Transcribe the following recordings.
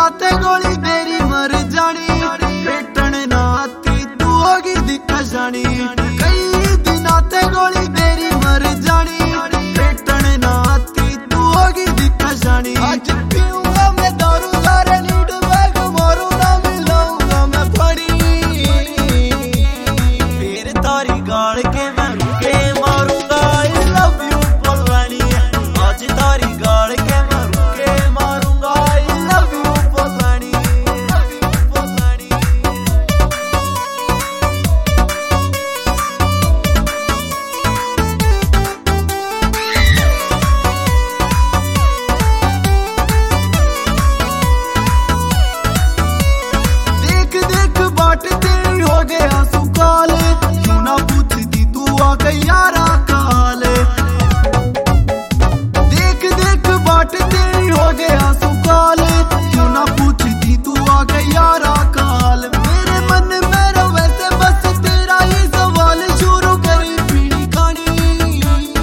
नाते गोली तेरी मर जानी, पेटन नाती तू होगी दिक्कत जानी। कई दिना ते गोली तेरी मर जानी, पेटन नाती तू होगी दिक्कत जानी। आज पीऊंगा मैं दारू सारे नीड बैग मारू ना मिलाऊंगा मैं फड़ी, फिर तारी गाड़ के मैं रुके मारूंगा। आई लव यू बोलवानी, आज तारी गाड़ के मैं रुके मारूंगा। आई लव यू बोलवानी, लव यू बोलवानी। देख देख बाट तेरी हो गया सुकाले, क्यों ना पूछती तू आ गई यारा काले। देख देख बाट तेरी हो गया सुकाले, क्यों ना पूछती तू आ गई यारा काल। मेरे मन में रवे से बस तेरा ही सवाल, शुरू करी पीनी खानी।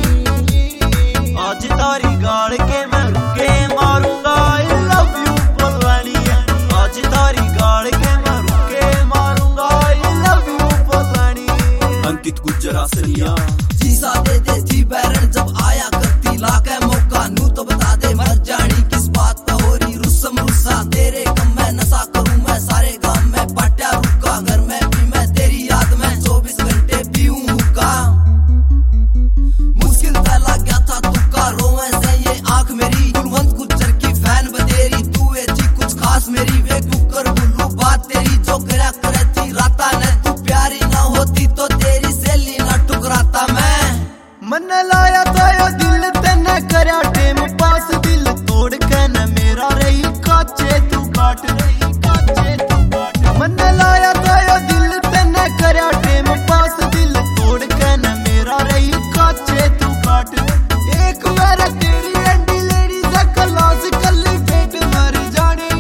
आज तारी गाड़ के मैं रुके मारूंगा। आई लव यू बोलवानी, आज तारी गाड़ के मैं रुके मारूंगा। आई लव यू बोलवानी। अंकित गुजरासनिया शीशा दे दे जी बैरन जब आया करती लाके मौका नू तो बता दे मर जानी किस बात पे हो रही रुस्सम रुस्सा। तेरे गम में नशा करूं मैं सारे गांव में, पाटिया रुका घर में भी मैं तेरी याद में 24 घंटे पीऊं हुक्का। मुश्किल था लग गया था तुक्का, रोवे से ये आंख मेरी कुलवंत गुज्जर की फैन बतेरी। तू है जी कुछ खास मेरी वे कुकर गुल्लू बात तेरी जो करा करे थी राता ने। तू प्यारी ना होती तो तेरी सहेली ना टुकराता मैं। मन लाया तो यो दिल तेने करया टेम पास, दिल तोड़ के न मेरा रही काचे तू काट रही काचे तू काट। मन लाया तो यो दिल तेने करया टेम पास, दिल तोड़ के न मेरा रही काचे तू काट। एक मेरा तेरी एंडी लेडी से क्लास कली पेट मर जानी।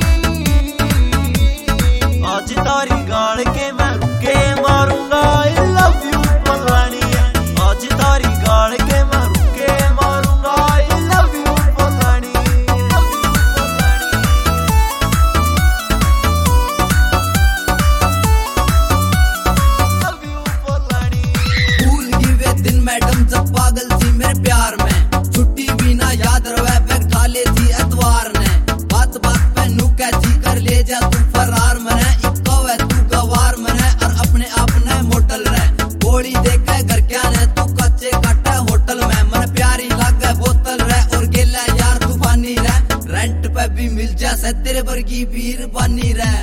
आज तारी गाड़ के मैं रुके मारूंगा। आई लव यू बोलवानी, आज तारी गाड़ के मैं रुके मारूंगा। आई लव यू बोलवानी, लव यू बोलवानी। लव यू बोलवानी। भूल गई वे दिन मैडम जब पागल थी मेरे प्यार में, छुट्टी भी ना याद रवे बैग ठाले थी एतवार ने। बात बात पे नू कहती कर ले जा तू फरार मने, इक्को है तू गवार मने और अपने आप ने मोटल रहे। गोली देखे घर क्या ने तू कच्चे काटे होटल में, मन प्यारी लागे बोतल रहे और गेला यार तूफानी रहे। रेंट पे भी मिल जैसे तेरे वर्गी बीर बानी रहे।